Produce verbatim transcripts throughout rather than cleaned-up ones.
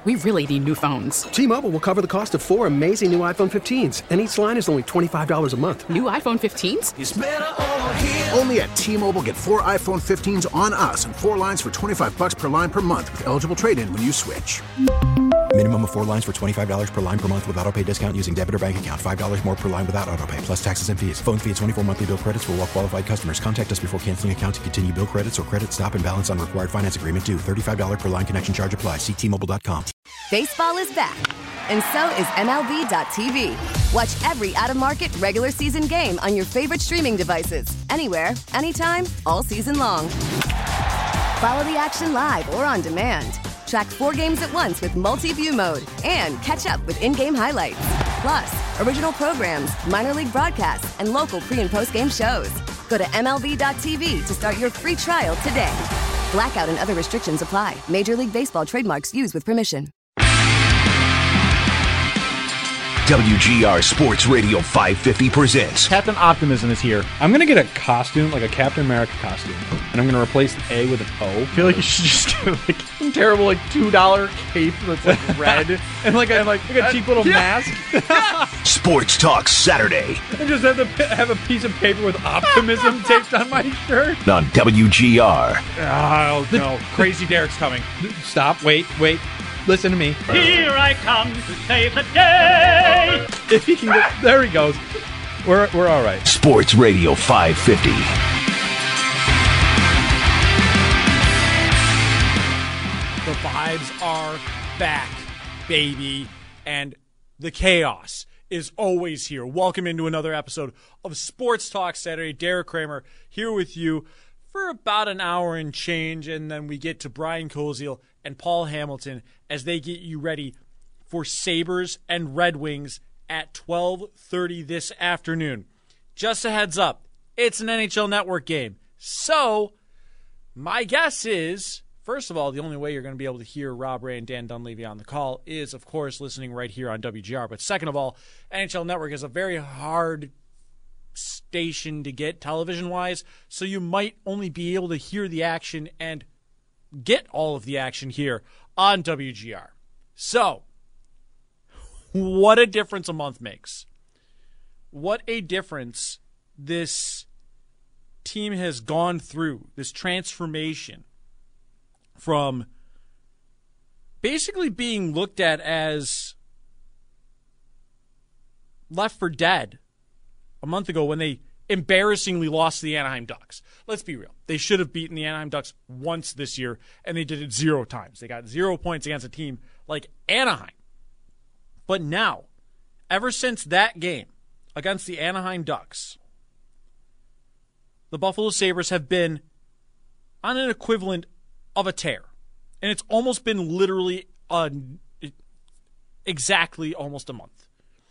We really need new phones. T-Mobile will cover the cost of four amazing new iPhone fifteens, and each line is only twenty-five dollars a month. New iPhone fifteens? It's better over here. Only at T-Mobile, get four iPhone fifteens on us and four lines for twenty-five dollars per line per month with eligible trade-in when you switch. Minimum of four lines for twenty-five dollars per line per month with autopay discount using debit or bank account. five dollars more per line without autopay, plus taxes and fees. Phone fee at twenty-four monthly bill credits for well-qualified customers. Contact us before canceling account to continue bill credits or credit stop and balance on required finance agreement due. thirty-five dollars per line connection charge applies. See T Mobile dot com. Baseball is back, and so is M L B dot T V. Watch every out-of-market regular season game on your favorite streaming devices. Anywhere, anytime, all season long. Follow the action live or on demand. Track four games at once with multi-view mode and catch up with in-game highlights. Plus, original programs, minor league broadcasts, and local pre- and post-game shows. Go to M L B dot T V to start your free trial today. Blackout and other restrictions apply. Major League Baseball trademarks used with permission. W G R Sports Radio five fifty presents Captain Optimism is here. I'm going to get a costume, like a Captain America costume, and I'm going to replace the A with an O. I feel like you should just get like a terrible like two dollar cape that's like red and like a, like, like a cheap little yeah. mask. Sports Talk Saturday. And just have, to have a piece of paper with optimism taped on my shirt. On W G R. Oh, no. Crazy Derek's coming. Stop. Wait, wait. Listen to me. Here I come to save the day. If he can get, there he goes. We're we're all right. Sports Radio five fifty. The vibes are back, baby, and the chaos is always here. Welcome into another episode of Sports Talk Saturday. Derek Kramer here with you for about an hour and change, and then we get to Brian Koziel and Paul Hamilton as they get you ready for Sabres and Red Wings at twelve thirty this afternoon. Just a heads up, it's an N H L Network game. So, my guess is, first of all, the only way you're going to be able to hear Rob Ray and Dan Dunleavy on the call is, of course, listening right here on W G R. But second of all, N H L Network is a very hard station to get television-wise, so you might only be able to hear the action and get all of the action here on W G R. So, what a difference a month makes. What a difference this team has gone through, this transformation from basically being looked at as left for dead a month ago when they embarrassingly lost to the Anaheim Ducks. Let's be real. They should have beaten the Anaheim Ducks once this year, and they did it zero times. They got zero points against a team like Anaheim. But now, ever since that game against the Anaheim Ducks, the Buffalo Sabres have been on an equivalent of a tear. And it's almost been literally a, exactly almost a month.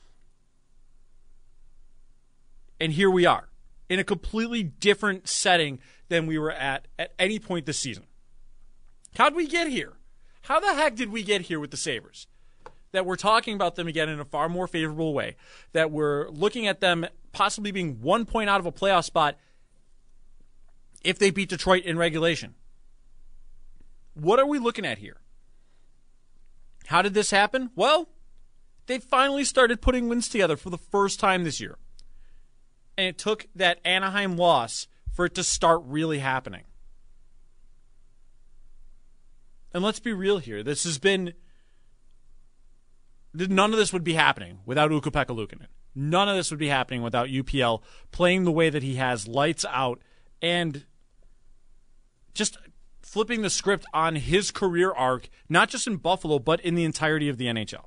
And here we are, in a completely different setting than we were at at any point this season. How'd we get here? How the heck did we get here with the Sabres? That we're talking about them again in a far more favorable way. That we're looking at them possibly being one point out of a playoff spot if they beat Detroit in regulation. What are we looking at here? How did this happen? Well, they finally started putting wins together for the first time this year. And it took that Anaheim loss for it to start really happening. And let's be real here. This has been... None of this would be happening without Ukko-Pekka Luukkonen. None of this would be happening without U P L playing the way that he has, lights out, and just flipping the script on his career arc, not just in Buffalo, but in the entirety of the N H L.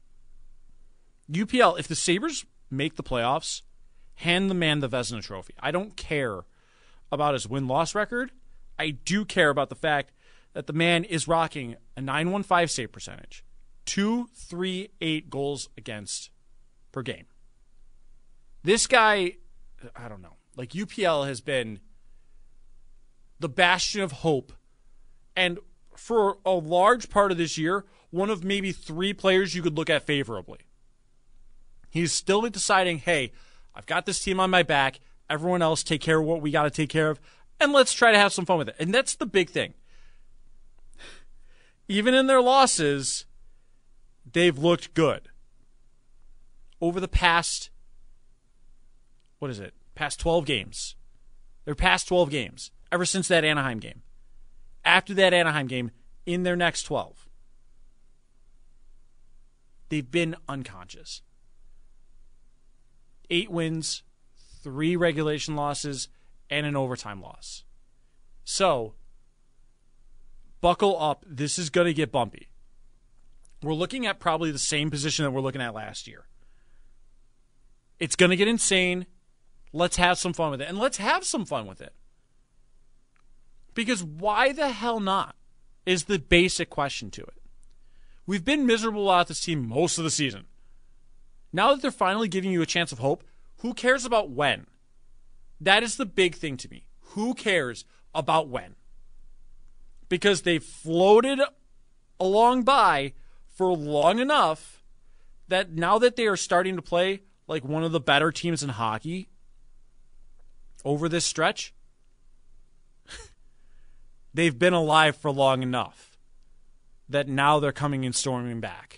U P L, if the Sabres make the playoffs, hand the man the Vezina Trophy. I don't care about his win-loss record. I do care about the fact that the man is rocking a nine one five save percentage, two three eight goals against per game. This guy, I don't know, like U P L has been the bastion of hope, and for a large part of this year, one of maybe three players you could look at favorably. He's still deciding, hey, I've got this team on my back. Everyone else take care of what we got to take care of, and let's try to have some fun with it. And that's the big thing. Even in their losses, they've looked good. Over the past, what is it, past twelve games. Their past twelve games, ever since that Anaheim game. After that Anaheim game, in their next twelve, they've been unconscious. Eight wins, three regulation losses, and an overtime loss. So, buckle up. This is going to get bumpy. We're looking at probably the same position that we're looking at last year. It's going to get insane. Let's have some fun with it. And let's have some fun with it. Because why the hell not is the basic question to it. We've been miserable about this team most of the season. Now that they're finally giving you a chance of hope, who cares about when? That is the big thing to me. Who cares about when? Because they floated along by for long enough that now that they are starting to play like one of the better teams in hockey over this stretch, they've been alive for long enough that now they're coming and storming back.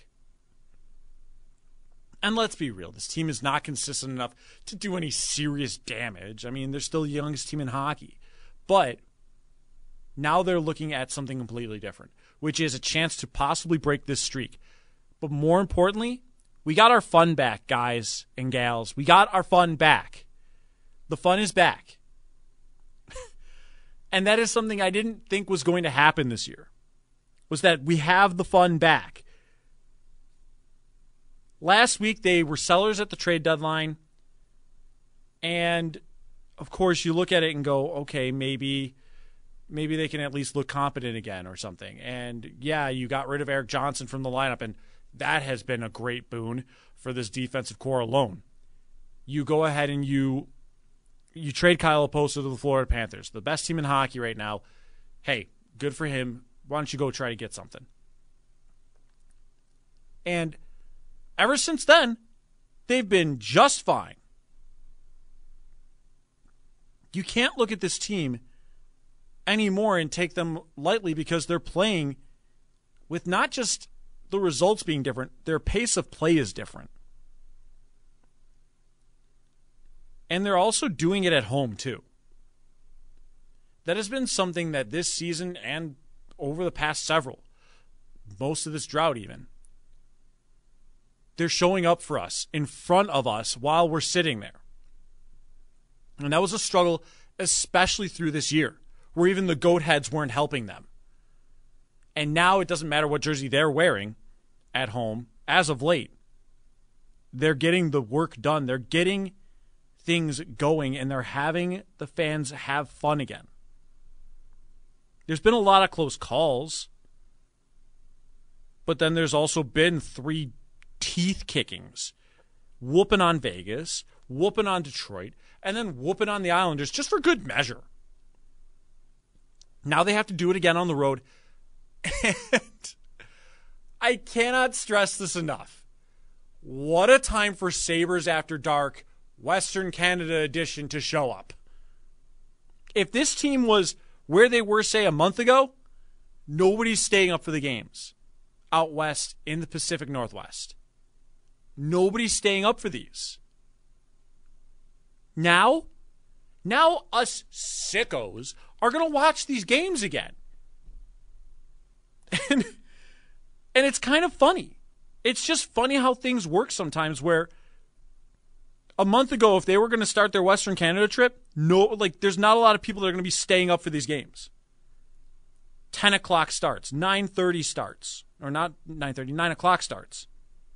And let's be real, this team is not consistent enough to do any serious damage. I mean, they're still the youngest team in hockey. But now they're looking at something completely different, which is a chance to possibly break this streak. But more importantly, we got our fun back, guys and gals. We got our fun back. The fun is back. And that is something I didn't think was going to happen this year, was that we have the fun back. Last week, they were sellers at the trade deadline. And, of course, you look at it and go, okay, maybe maybe they can at least look competent again or something. And, yeah, you got rid of Erik Johnson from the lineup, and that has been a great boon for this defensive core alone. You go ahead and you you trade Kyle Oposo to the Florida Panthers, the best team in hockey right now. Hey, good for him. Why don't you go try to get something? And ever since then, they've been just fine. You can't look at this team anymore and take them lightly because they're playing with not just the results being different, their pace of play is different. And they're also doing it at home, too. That has been something that this season and over the past several, most of this drought even, they're showing up for us, in front of us, while we're sitting there. And that was a struggle, especially through this year, where even the goat heads weren't helping them. And now it doesn't matter what jersey they're wearing at home, as of late. They're getting the work done. They're getting things going, and they're having the fans have fun again. There's been a lot of close calls, but then there's also been three teeth kickings, whooping on Vegas, whooping on Detroit, and then whooping on the Islanders just for good measure. Now they have to do it again on the road. And I cannot stress this enough. What a time for Sabres After Dark, Western Canada edition to show up. If this team was where they were, say, a month ago, nobody's staying up for the games out west in the Pacific Northwest. Nobody's staying up for these. Now, now us sickos are going to watch these games again. And, and it's kind of funny. It's just funny how things work sometimes, where a month ago, if they were going to start their Western Canada trip, no, like there's not a lot of people that are going to be staying up for these games. ten o'clock starts, nine thirty starts, or not nine thirty, nine o'clock starts.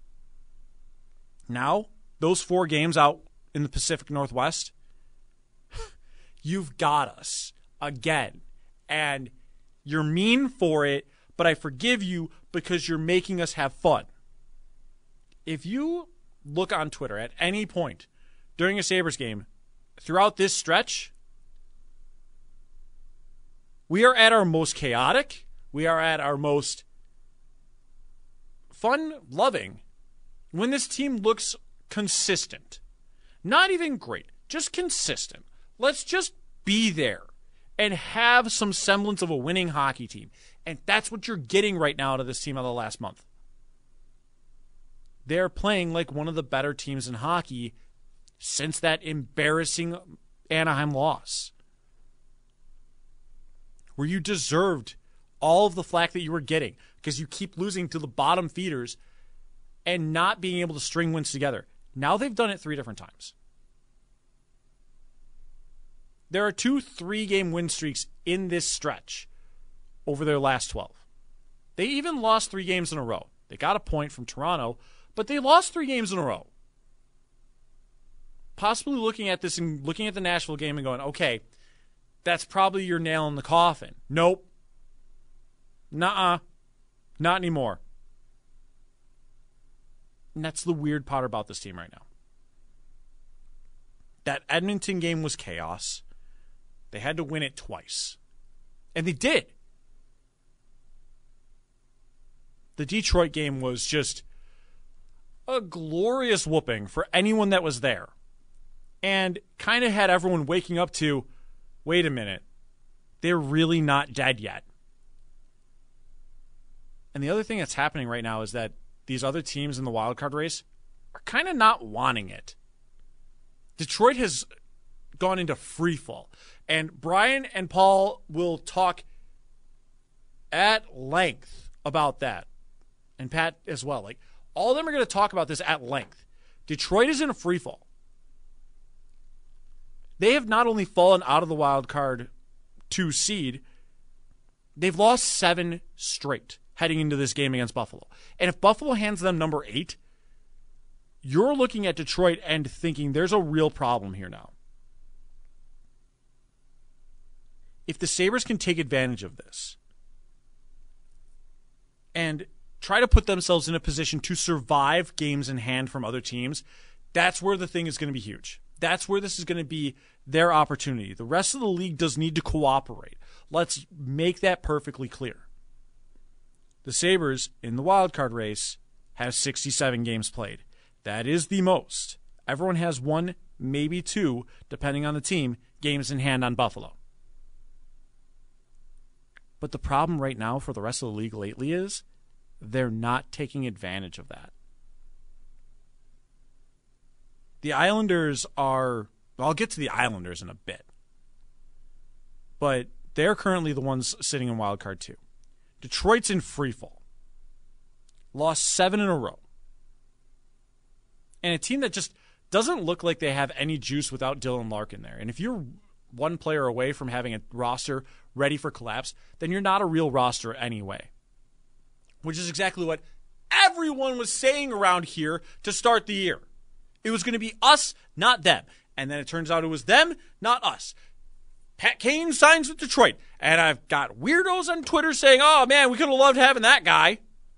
Now, those four games out in the Pacific Northwest, you've got us again. And you're mean for it, but I forgive you because you're making us have fun. If you look on Twitter at any point during a Sabres game throughout this stretch, we are at our most chaotic, we are at our most fun-loving when this team looks consistent. Not even great, just consistent. Let's just be there and have some semblance of a winning hockey team. And that's what you're getting right now out of this team out of the last month. they're playing like one of the better teams in hockey since that embarrassing Anaheim loss, where you deserved all of the flack that you were getting because you keep losing to the bottom feeders and not being able to string wins together. Now they've done it three different times. There are two three-game win streaks in this stretch over their last twelve. They even lost three games in a row. They got a point from Toronto, but they lost three games in a row. Possibly looking at this and looking at the Nashville game and going, okay, that's probably your nail in the coffin. Nope. Nuh-uh. Not anymore. And that's the weird part about this team right now. That Edmonton game was chaos. They had to win it twice. And they did. The Detroit game was just a glorious whooping for anyone that was there. And kind of had everyone waking up to, wait a minute, they're really not dead yet. And the other thing that's happening right now is that these other teams in the wildcard race are kind of not wanting it. Detroit has gone into free fall. And Brian and Paul will talk at length about that. And Pat as well. Like, all of them are going to talk about this at length. Detroit is in a free fall. They have not only fallen out of the wild card two seed, they've lost seven straight heading into this game against Buffalo. And if Buffalo hands them number eight, you're looking at Detroit and thinking there's a real problem here now. If the Sabres can take advantage of this and try to put themselves in a position to survive games in hand from other teams, that's where the thing is going to be huge. That's where this is going to be their opportunity. The rest of the league does need to cooperate. Let's make that perfectly clear. The Sabres, in the wildcard race, have sixty-seven games played. That is the most. Everyone has one, maybe two, depending on the team, games in hand on Buffalo. But the problem right now for the rest of the league lately is they're not taking advantage of that. The Islanders are, well, I'll get to the Islanders in a bit, but they're currently the ones sitting in wild card two. Detroit's in free fall. Lost seven in a row. And a team that just doesn't look like they have any juice without Dylan Larkin there. And if you're one player away from having a roster ready for collapse, then you're not a real roster anyway. Which is exactly what everyone was saying around here to start the year. It was going to be us, not them. And then it turns out it was them, not us. Pat Kane signs with Detroit. And I've got weirdos on Twitter saying, oh, man, we could have loved having that guy.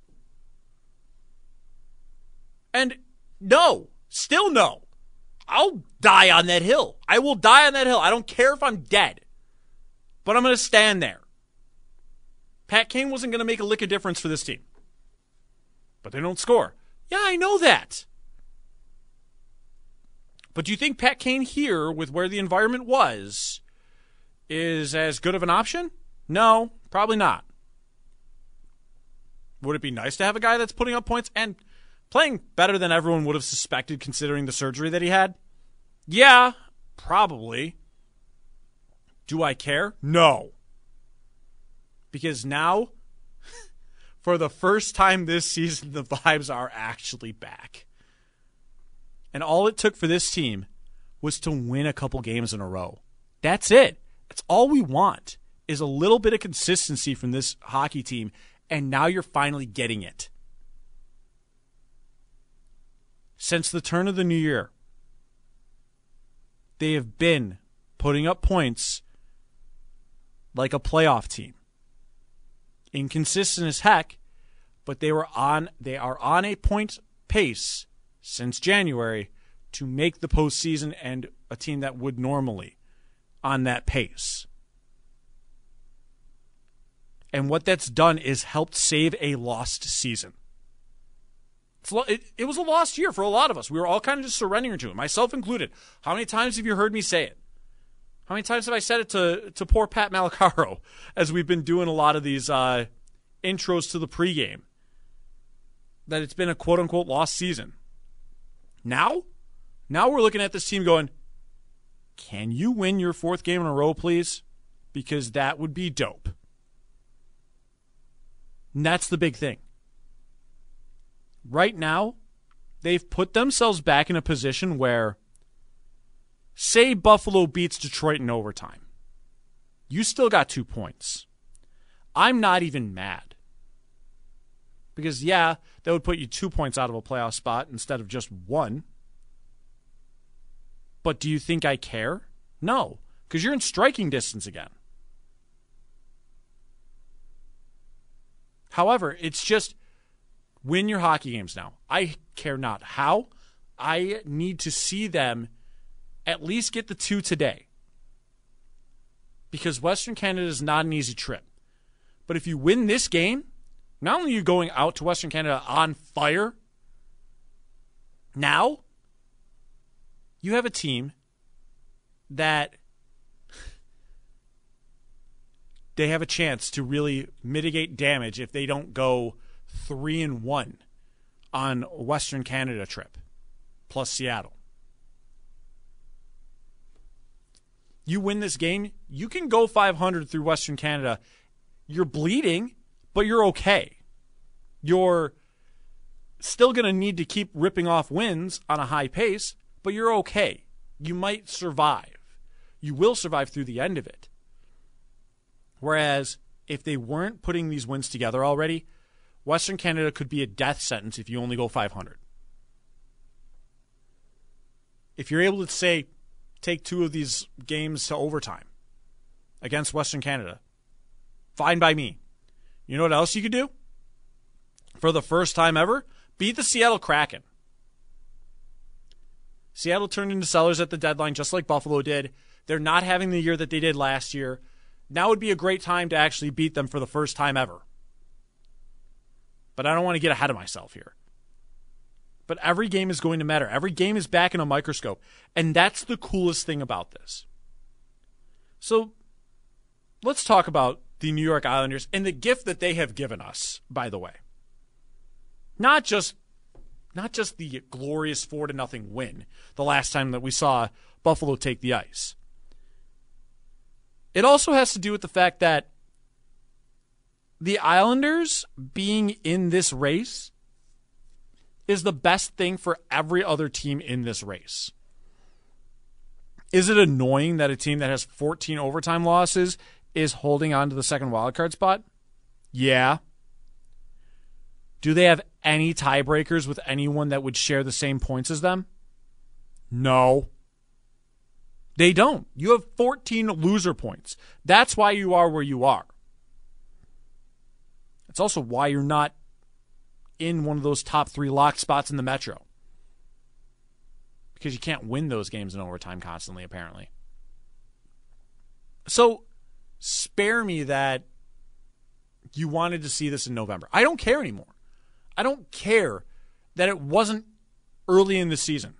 And no, still no. I'll die on that hill. I will die on that hill. I don't care if I'm dead. But I'm going to stand there. Pat Kane wasn't going to make a lick of difference for this team. But they don't score. Yeah, I know that. But do you think Pat Kane here, with where the environment was, is as good of an option? No, probably not. Would it be nice to have a guy that's putting up points and playing better than everyone would have suspected considering the surgery that he had? Yeah, probably. Do I care? No. Because now, for the first time this season, the vibes are actually back. And all it took for this team was to win a couple games in a row. That's it. That's all we want, is a little bit of consistency from this hockey team, and now you're finally getting it. Since the turn of the new year, they have been putting up points like a playoff team. Inconsistent as heck, but they were on they are on a point pace since January to make the postseason, and a team that would normally on that pace. And what that's done is helped save a lost season. It's, it, it was a lost year for a lot of us. We were all kind of just surrendering to it, myself included. How many times have you heard me say it? How many times have I said it to, to poor Pat Malacaro as we've been doing a lot of these uh, intros to the pregame? that it's been a quote-unquote lost season. Now, now we're looking at this team going, can you win your fourth game in a row, please? Because that would be dope. And that's the big thing. Right now, they've put themselves back in a position where, say Buffalo beats Detroit in overtime. You still got two points. I'm not even mad. Because, yeah, that would put you two points out of a playoff spot instead of just one. But do you think I care? No, because you're in striking distance again. However, it's just win your hockey games now. I care not how. I need to see them at least get the two today. Because Western Canada is not an easy trip. But if you win this game, not only are you going out to Western Canada on fire, now you have a team that they have a chance to really mitigate damage if they don't go three and one on a Western Canada trip, plus Seattle. You win this game, you can go five hundred through Western Canada. You're bleeding, but you're okay. You're still going to need to keep ripping off wins on a high pace, but you're okay. You might survive. You will survive through the end of it. Whereas if they weren't putting these wins together already, Western Canada could be a death sentence if you only go five hundred. If you're able to, say, take two of these games to overtime against Western Canada, fine by me. You know what else you could do? For the first time ever, beat the Seattle Kraken. Seattle turned into sellers at the deadline just like Buffalo did. They're not having the year that they did last year. Now would be a great time to actually beat them for the first time ever. But I don't want to get ahead of myself here. But every game is going to matter. Every game is back in a microscope. And that's the coolest thing about this. So let's talk about the New York Islanders and the gift that they have given us, by the way. Not just not just the glorious four to nothing win the last time that we saw Buffalo take the ice. It also has to do with the fact that the Islanders being in this race is the best thing for every other team in this race. Is it annoying that a team that has fourteen overtime losses is holding on to the second wildcard spot? Yeah. Do they have any tiebreakers with anyone that would share the same points as them? No. They don't. You have fourteen loser points. That's why you are where you are. It's also why you're not in one of those top three locked spots in the Metro. Because you can't win those games in overtime constantly, apparently. So, spare me that you wanted to see this in November. I don't care anymore. I don't care that it wasn't early in the season.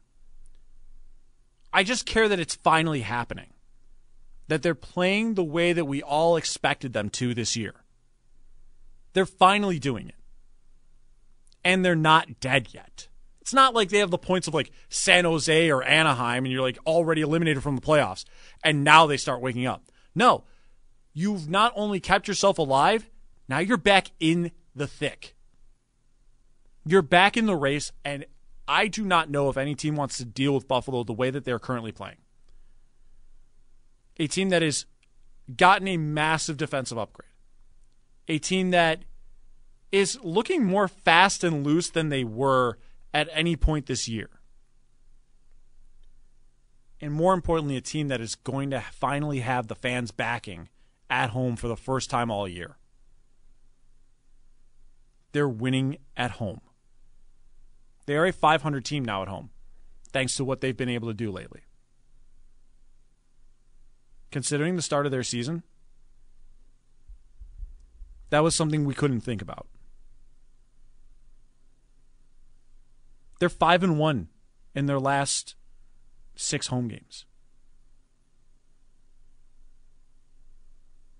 I just care that it's finally happening. That they're playing the way that we all expected them to this year. They're finally doing it. And they're not dead yet. It's not like they have the points of like San Jose or Anaheim and you're like already eliminated from the playoffs and now they start waking up. No. You've not only kept yourself alive, now you're back in the thick. You're back in the race, and I do not know if any team wants to deal with Buffalo the way that they're currently playing. A team that has gotten a massive defensive upgrade. A team that is looking more fast and loose than they were at any point this year. And more importantly, a team that is going to finally have the fans backing at home for the first time all year. They're winning at home. They are a five hundred team now at home, thanks to what they've been able to do lately. Considering the start of their season, that was something we couldn't think about. They're five and one in their last six home games.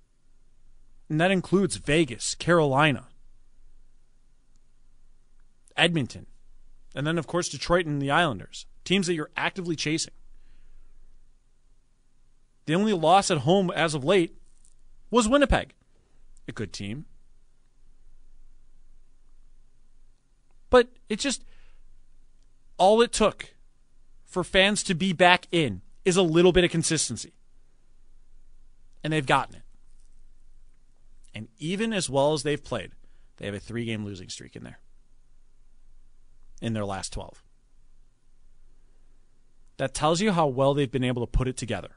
And that includes Vegas, Carolina, Edmonton, and then, of course, Detroit and the Islanders, teams that you're actively chasing. The only loss at home as of late was Winnipeg, a good team. But it just, all it took for fans to be back in is a little bit of consistency. And they've gotten it. And even as well as they've played, they have a three-game losing streak in there. In their last twelve. That tells you how well they've been able to put it together.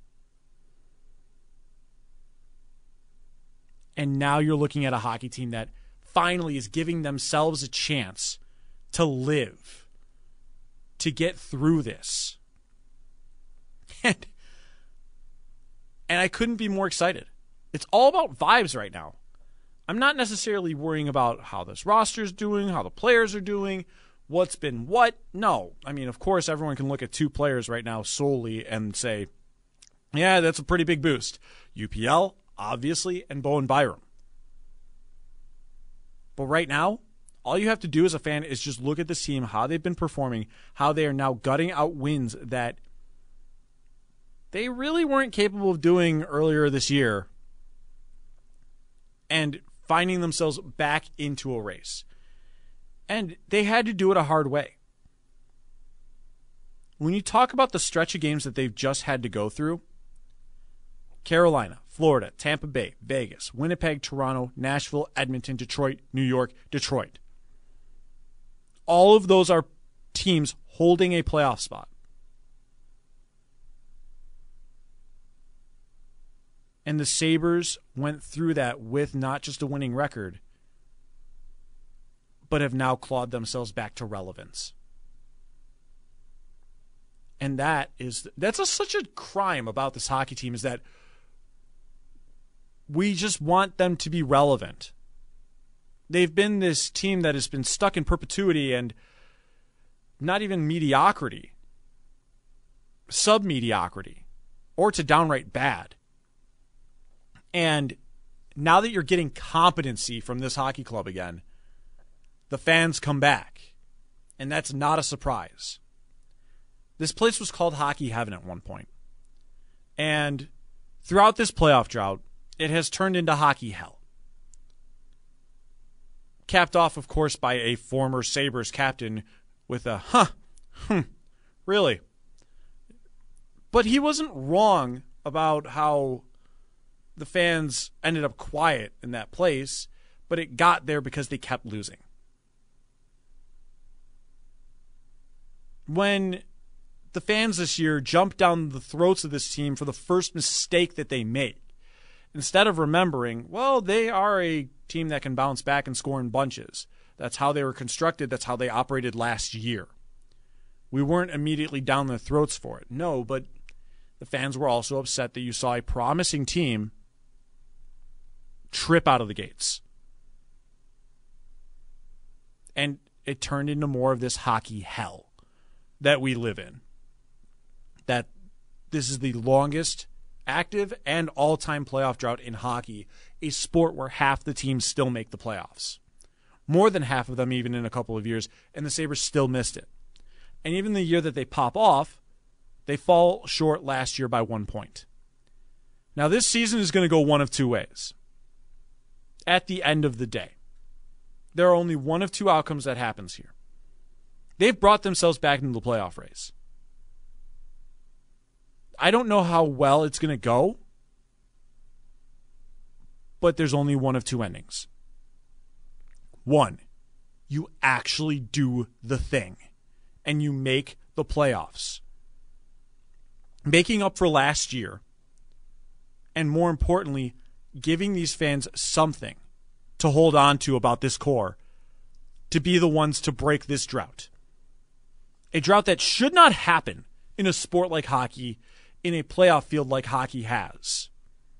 And now you're looking at a hockey team that finally is giving themselves a chance to live, to get through this. And, and I couldn't be more excited. It's all about vibes right now. I'm not necessarily worrying about how this roster's doing, how the players are doing, what's been what. No. I mean, of course, everyone can look at two players right now solely and say, yeah, that's a pretty big boost. U P L, obviously, and Bowen Byram. But right now, all you have to do as a fan is just look at this team, how they've been performing, how they are now gutting out wins that they really weren't capable of doing earlier this year, and finding themselves back into a race. And they had to do it a hard way. When you talk about the stretch of games that they've just had to go through, Carolina, Florida, Tampa Bay, Vegas, Winnipeg, Toronto, Nashville, Edmonton, Detroit, New York, Detroit. All of those are teams holding a playoff spot. And the Sabres went through that with not just a winning record, but have now clawed themselves back to relevance. And that is, that's a, such a crime about this hockey team, is that we just want them to be relevant. They've been this team that has been stuck in perpetuity and not even mediocrity, sub-mediocrity, or to downright bad. And now that you're getting competency from this hockey club again, the fans come back. And that's not a surprise. This place was called Hockey Heaven at one point. And throughout this playoff drought, it has turned into Hockey Hell. Capped off, of course, by a former Sabres captain with a, huh, hmm, really? But he wasn't wrong about how the fans ended up quiet in that place, but it got there because they kept losing. When the fans this year jumped down the throats of this team for the first mistake that they made, instead of remembering, well, they are a team that can bounce back and score in bunches. That's how they were constructed. That's how they operated last year. We weren't immediately down their throats for it. No, but the fans were also upset that you saw a promising team trip out of the gates. And it turned into more of this hockey hell that we live in. That this is the longest active and all-time playoff drought in hockey, a sport where half the teams still make the playoffs. More than half of them even in a couple of years, and the Sabres still missed it. And even the year that they pop off, they fall short last year by one point. Now this season is going to go one of two ways. At the end of the day, there are only one of two outcomes that happens here. They've brought themselves back into the playoff race. I don't know how well it's going to go, but there's only one of two endings. One, you actually do the thing, and you make the playoffs. Making up for last year, and more importantly, giving these fans something to hold on to about this core to be the ones to break this drought. A drought that should not happen in a sport like hockey, in a playoff field like hockey has.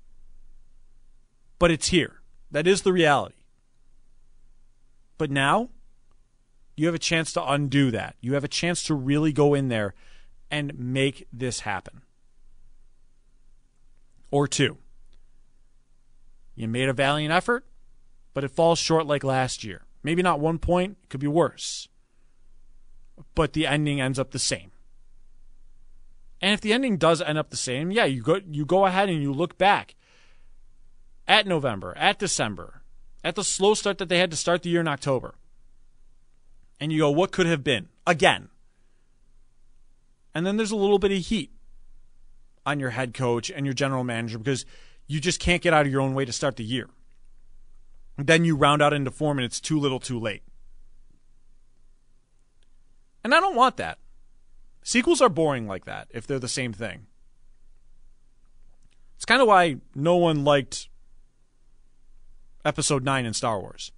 But it's here. That is the reality. But now, you have a chance to undo that. You have a chance to really go in there and make this happen. Or two, you made a valiant effort, but it falls short like last year. Maybe not one point. It could be worse. But the ending ends up the same. And if the ending does end up the same, yeah, you go you go ahead and you look back at November, at December, at the slow start that they had to start the year in October. And you go, what could have been? Again. And then there's a little bit of heat on your head coach and your general manager because you just can't get out of your own way to start the year. Then you round out into form and it's too little too late. And I don't want that. Sequels are boring like that if they're the same thing. It's kind of why no one liked Episode nine in Star Wars.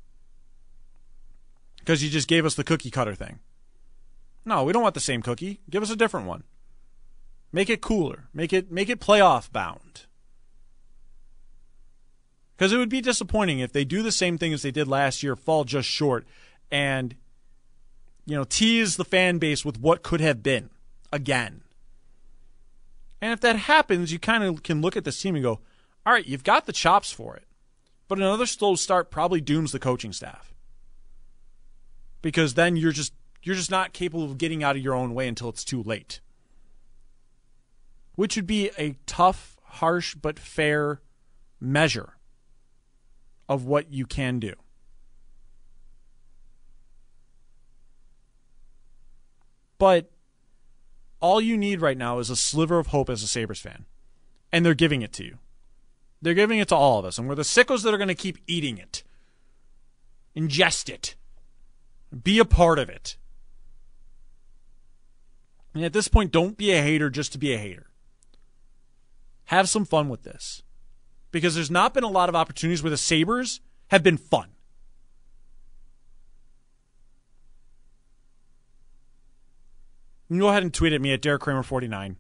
Because you just gave us the cookie cutter thing. No, we don't want the same cookie. Give us a different one. Make it cooler. Make it make it playoff bound. Because it would be disappointing if they do the same thing as they did last year, fall just short, and you know, tease the fan base with what could have been again. And if that happens, you kind of can look at this team and go, all right, you've got the chops for it. But another slow start probably dooms the coaching staff. Because then you're just you're just not capable of getting out of your own way until it's too late. Which would be a tough, harsh, but fair measure of what you can do. But all you need right now is a sliver of hope as a Sabres fan. And they're giving it to you. They're giving it to all of us. And we're the sickos that are going to keep eating it. Ingest it. Be a part of it. And at this point, don't be a hater just to be a hater. Have some fun with this. Because there's not been a lot of opportunities where the Sabres have been fun. You can go ahead and tweet at me at Derek Kramer forty-nine.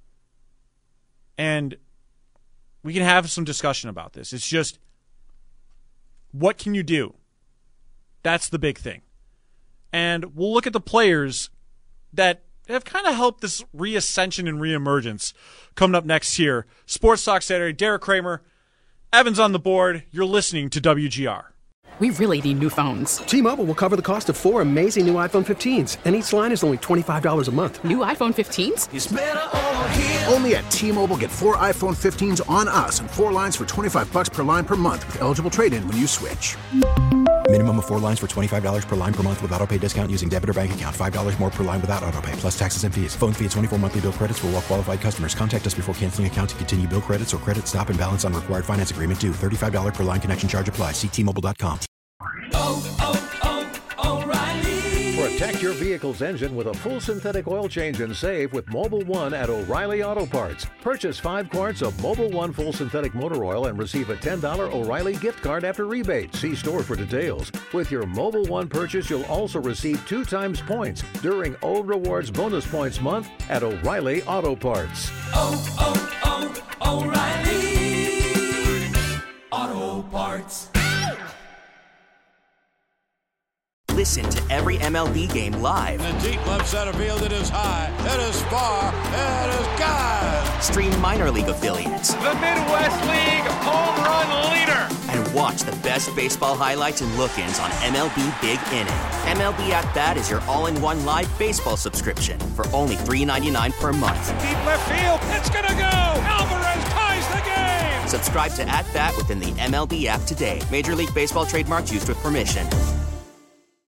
And we can have some discussion about this. It's just, what can you do? That's the big thing. And we'll look at the players that have kind of helped this reascension and reemergence coming up next year. Sports Talk Saturday, Derek Kramer, Evans on the board. You're listening to W G R. We really need new phones. T-Mobile will cover the cost of four amazing new iPhone fifteens, and each line is only twenty-five dollars a month. New iPhone fifteens? It's better over here. Only at T-Mobile, get four iPhone fifteens on us and four lines for twenty-five dollars per line per month with eligible trade-in when you switch. Minimum of four lines for twenty-five dollars per line per month with autopay discount using debit or bank account. five dollars more per line without autopay, plus taxes and fees. Phone fee at twenty-four monthly bill credits for well-qualified customers. Contact us before canceling account to continue bill credits or credit stop and balance on required finance agreement due. thirty-five dollars per line connection charge applies. See T Mobile dot com. Oh, oh, oh, O'Reilly. Protect your vehicle's engine with a full synthetic oil change and save with Mobil one at O'Reilly Auto Parts. Purchase five quarts of Mobil one full synthetic motor oil and receive a ten dollars O'Reilly gift card after rebate. See store for details. With your Mobil one purchase, you'll also receive two times points during O Rewards Bonus Points Month at O'Reilly Auto Parts. Oh, oh, oh, O'Reilly Auto Parts. Listen to every M L B game live. In the deep left center field, it is high, it is far, it is gone. Stream minor league affiliates. The Midwest League home run leader. And watch the best baseball highlights and look-ins on M L B Big Inning. M L B At Bat is your all-in-one live baseball subscription for only three dollars and ninety-nine cents per month. Deep left field, it's gonna go. Alvarez ties the game. Subscribe to At Bat within the M L B app today. Major League Baseball trademarks used with permission.